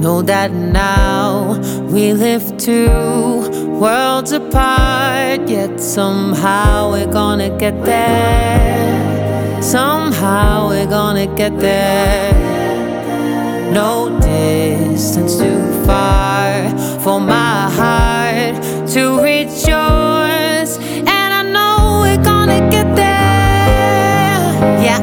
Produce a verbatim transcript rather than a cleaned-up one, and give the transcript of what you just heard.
Know that now we live two worlds apart, yet somehow we're gonna get there. Somehow we're gonna get there. No distance too far.